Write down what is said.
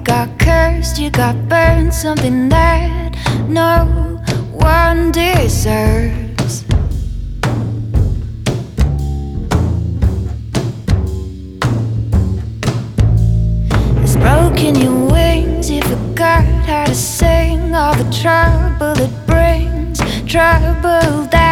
got cursed, you got burned, something that no one deserves. It's broken your wings, you forgot how to sing. All the trouble it brings, trouble that